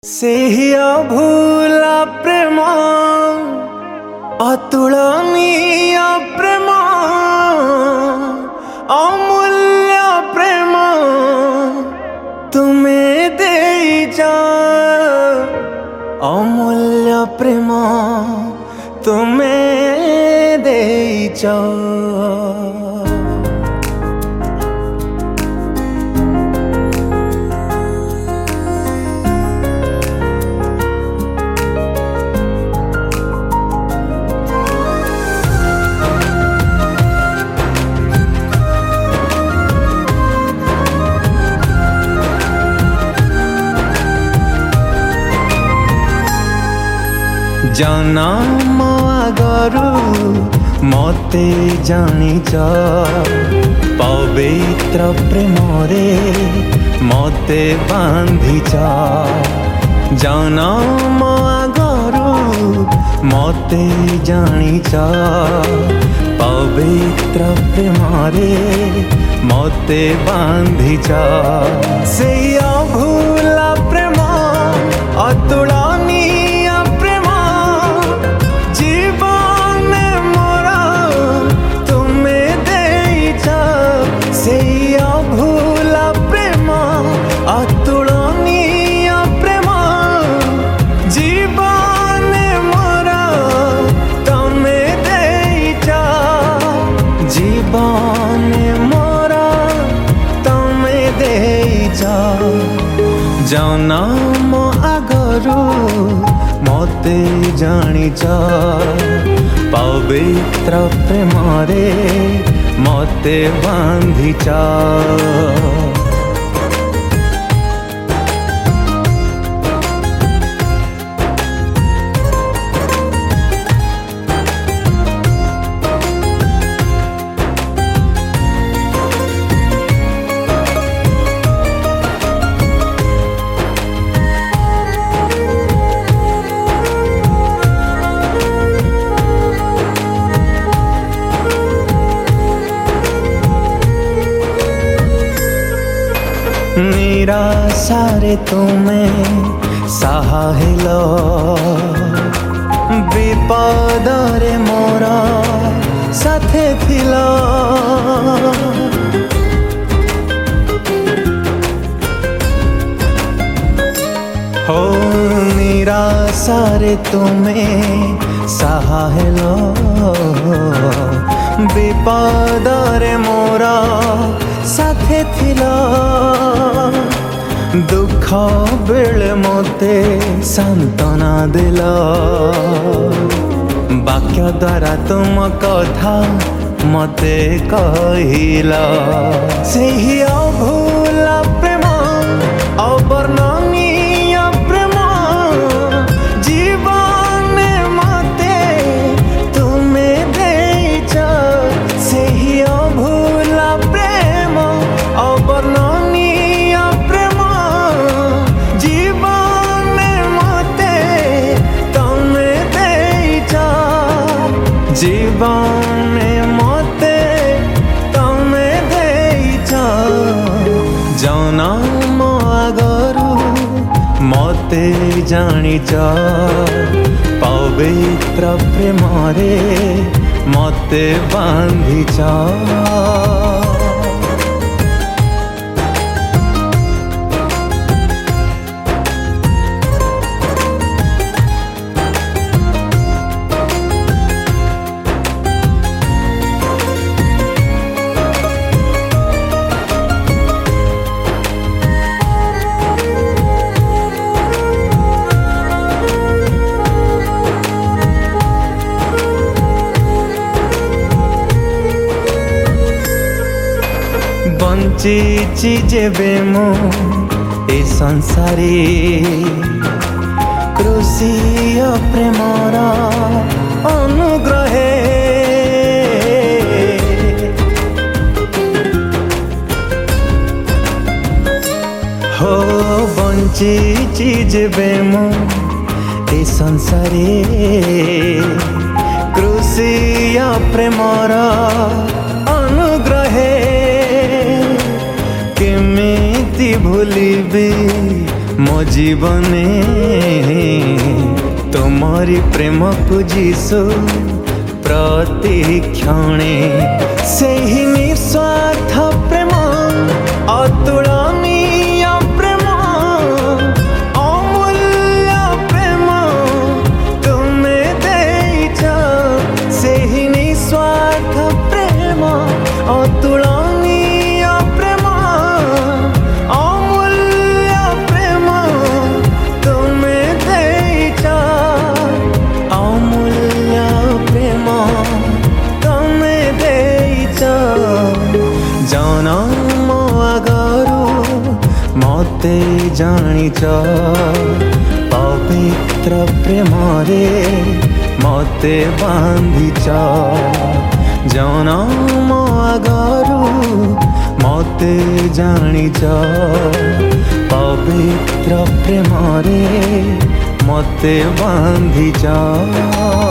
सेहिया भूला प्रेम अतुलनीय प्रेम अमूल्य प्रेम तुम्हें दे जा अमूल्य प्रेम तुम्हें दे जा। जन्म आगरू मते जानिच पवित्र प्रेम रे मते बांधिच। जन्म आगरू मते जानिच पवित्र प्रेम रे मते बांधिच। से अभूला प्रेम अतुलनीय जन्म आगरू मते जानिच पवित्र प्रेम रे मते बांधिच। निराशारे तुम्हें सहायल विपदरे मोर साथे थिल। हो निराशारे तुम्हें सहायल विपदरे मोर साथे थिल। दुख बेले मते सांत्वना दिल वाक्य द्वारा तुम कथा मते कहिल। सेही अभूला प्रेम अवर्णनीय प्रेम जीवन मते तुम्हें देइछ। सेही अभूला प्रेम अवर्णनीय प्रेम जीवन मते तुम्हें देइछ। जन्म आगरू मते जानिच पवित्र प्रेम रे मते बांधिच। बंचिची जेबे मु ए संसारी कृषिय प्रेमर अनुग्रहे। हो बंचिची जेबे मु ए संसारी कृषिय प्रेमर अनुग्रहे। केमिति भूलिबी मो जीवने तुम्हारी प्रेम को जीसु प्रतिक्षणे से ही निस्वार्थ प्रेम अतुलनीय प्रेम अमूल्य प्रेम तुमे देइछ से ही निस्वार्थ प्रेम अतुलनीय प्रेम अमूल्य प्रेम तुमे देइछ अमूल्य प्रेम तुमे देइछ जनम आगरू मते जानिछ पवित्र प्रेम रे मते बांधिछ जनम आगरू मते जानिछ पवित्र प्रेम रे मते बांधिछ।